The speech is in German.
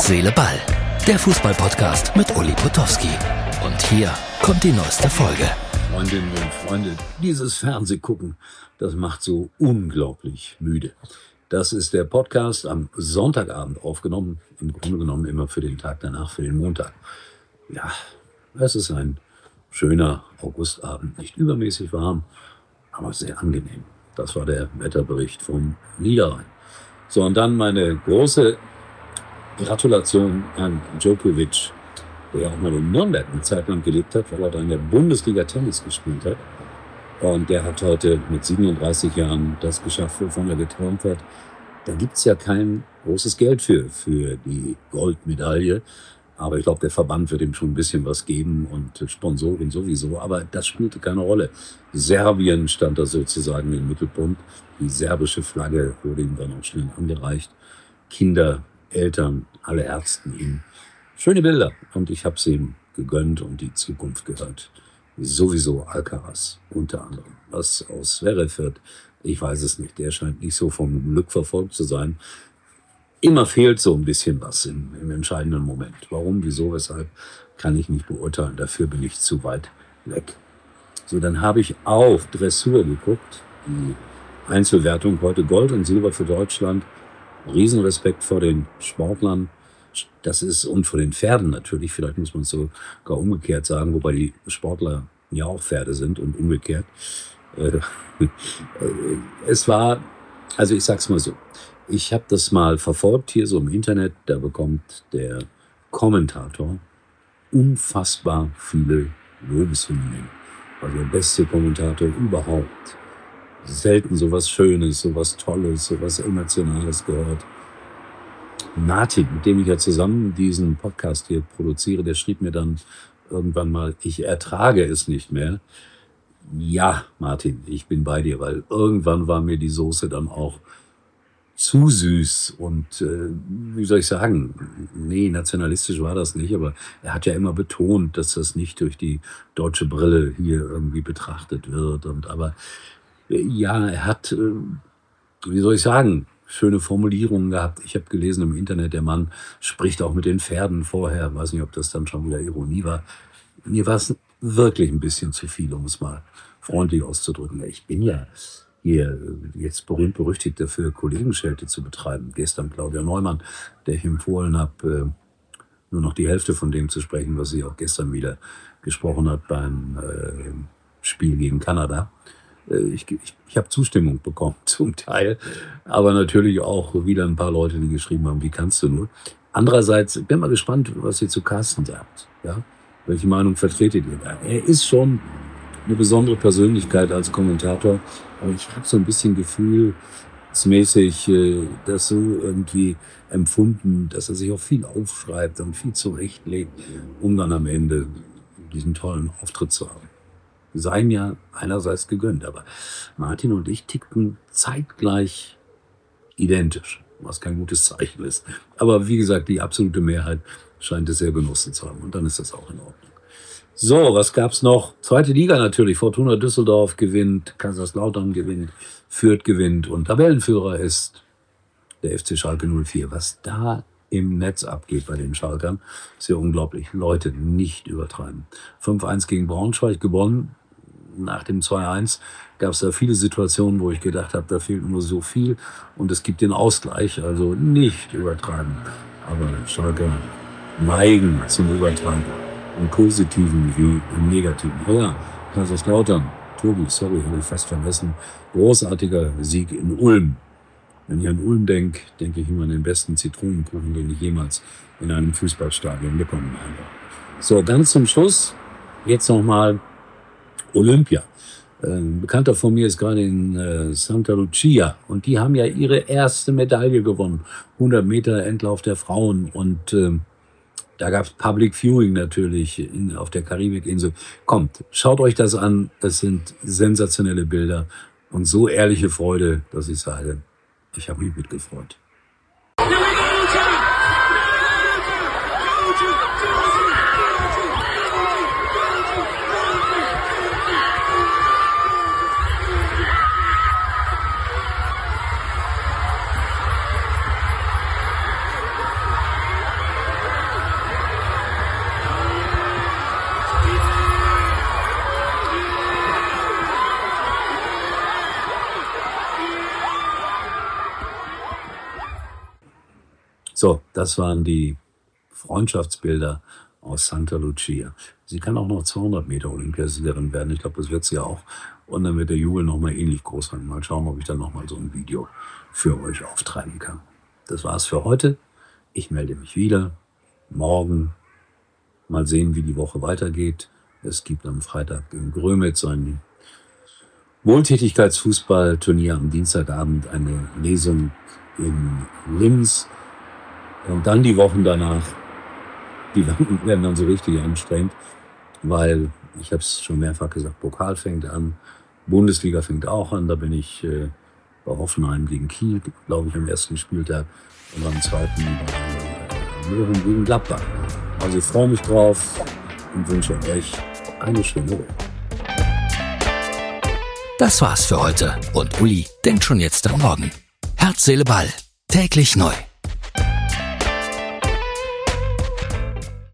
Herz, Seele, Ball. Der Fußball-Podcast mit Uli Potowski. Und hier kommt die neueste Folge. Freundinnen und Freunde, dieses Fernsehgucken, das macht so unglaublich müde. Das ist der Podcast am Sonntagabend aufgenommen, im Grunde genommen immer für den Tag danach, für den Montag. Ja, es ist ein schöner Augustabend, nicht übermäßig warm, aber sehr angenehm. Das war der Wetterbericht vom Niederrhein. So, und dann meine große Gratulation an Djokovic, der ja auch mal in Nürnberg eine Zeit lang gelebt hat, weil er da in der Bundesliga Tennis gespielt hat. Und der hat heute mit 37 Jahren das geschafft, wovon er geträumt hat. Da gibt's ja kein großes Geld für die Goldmedaille. Aber ich glaube, der Verband wird ihm schon ein bisschen was geben und Sponsoren sowieso. Aber das spielte keine Rolle. Serbien stand da sozusagen im Mittelpunkt. Die serbische Flagge wurde ihm dann auch schnell angereicht. Kinder, Eltern, alle Ärzten ihm. Schöne Bilder. Und ich habe es ihm gegönnt und die Zukunft gehört. Sowieso Alcaraz unter anderem. Was aus Zverev wird, ich weiß es nicht. Der scheint nicht so vom Glück verfolgt zu sein. Immer fehlt so ein bisschen was im entscheidenden Moment. Warum, wieso, weshalb, kann ich nicht beurteilen. Dafür bin ich zu weit weg. So, dann habe ich auf Dressur geguckt. Die Einzelwertung heute Gold und Silber für Deutschland. Riesenrespekt vor den Sportlern. Das ist, und vor den Pferden natürlich. Vielleicht muss man es sogar umgekehrt sagen, wobei die Sportler ja auch Pferde sind und umgekehrt. Es war, also ich sag's mal so. Ich habe das mal verfolgt hier so im Internet. Da bekommt der Kommentator unfassbar viele Lobeshymnen. Also der beste Kommentator überhaupt. Selten sowas Schönes, sowas Tolles, sowas Emotionales gehört. Martin, mit dem ich ja zusammen diesen Podcast hier produziere, der schrieb mir dann irgendwann mal, ich ertrage es nicht mehr. Ja, Martin, ich bin bei dir, weil irgendwann war mir die Soße dann auch zu süß und wie soll ich sagen, nee, nationalistisch war das nicht, aber er hat ja immer betont, dass das nicht durch die deutsche Brille hier irgendwie betrachtet wird. Und aber ja, er hat, wie soll ich sagen, schöne Formulierungen gehabt. Ich habe gelesen im Internet, der Mann spricht auch mit den Pferden vorher. Weiß nicht, ob das dann schon wieder Ironie war. Mir war es wirklich ein bisschen zu viel, um es mal freundlich auszudrücken. Ich bin ja hier jetzt berühmt-berüchtigt dafür, Kollegenschelte zu betreiben. Gestern Claudia Neumann, der ich empfohlen habe, nur noch die Hälfte von dem zu sprechen, was sie auch gestern wieder gesprochen hat beim Spiel gegen Kanada. Ich habe Zustimmung bekommen zum Teil, aber natürlich auch wieder ein paar Leute, die geschrieben haben, wie kannst du nur. Andererseits, ich bin mal gespannt, was ihr zu Carsten sagt. Ja? Welche Meinung vertretet ihr da? Er ist schon eine besondere Persönlichkeit als Kommentator, aber ich habe so ein bisschen gefühlsmäßig das so irgendwie empfunden, dass er sich auch viel aufschreibt und viel zurechtlegt, um dann am Ende diesen tollen Auftritt zu haben. Sei mir einerseits gegönnt, aber Martin und ich tickten zeitgleich identisch, was kein gutes Zeichen ist. Aber wie gesagt, die absolute Mehrheit scheint es sehr genossen zu haben und dann ist das auch in Ordnung. So, was gab's noch? Zweite Liga natürlich, Fortuna Düsseldorf gewinnt, Kaiserslautern gewinnt, Fürth gewinnt und Tabellenführer ist der FC Schalke 04. Was da im Netz abgeht bei den Schalkern, ist ja unglaublich. Leute, nicht übertreiben. 5-1 gegen Braunschweig gewonnen. Nach dem 2-1 gab es da viele Situationen, wo ich gedacht habe, da fehlt nur so viel und es gibt den Ausgleich, also nicht übertreiben. Aber Schalke neigen zum Übertreiben, im Positiven wie im Negativen. Ja, Kaiserslautern, Tobi, sorry, habe ich fast vergessen, großartiger Sieg in Ulm. Wenn ich an Ulm denke, denke ich immer an den besten Zitronenkuchen, den ich jemals in einem Fußballstadion bekommen habe. So, ganz zum Schluss, jetzt nochmal Olympia. Ein Bekannter von mir ist gerade in Santa Lucia und die haben ja ihre erste Medaille gewonnen. 100 Meter Endlauf der Frauen und da gab es Public Viewing natürlich auf der Karibikinsel. Kommt, schaut euch das an. Das sind sensationelle Bilder und so ehrliche Freude, dass ich sage, ich habe mich mitgefreut. So, das waren die Freundschaftsbilder aus Santa Lucia. Sie kann auch noch 200 Meter Olympiasiegerin werden. Ich glaube, das wird sie auch. Und dann wird der Jubel nochmal ähnlich groß sein. Mal schauen, ob ich dann nochmal so ein Video für euch auftreiben kann. Das war's für heute. Ich melde mich wieder morgen. Mal sehen, wie die Woche weitergeht. Es gibt am Freitag in Grömitz ein Wohltätigkeitsfußballturnier, am Dienstagabend eine Lesung in Linz. Und dann die Wochen danach, die werden dann so richtig anstrengend, weil, ich habe es schon mehrfach gesagt, Pokal fängt an, Bundesliga fängt auch an, da bin ich bei Hoffenheim gegen Kiel, glaube ich, am ersten Spieltag und am zweiten Möhren gegen Gladbach. Also ich freue mich drauf und wünsche euch eine schöne Woche. Das war's für heute und Uli denkt schon jetzt am Morgen. Herz, Seele, Ball. Täglich neu.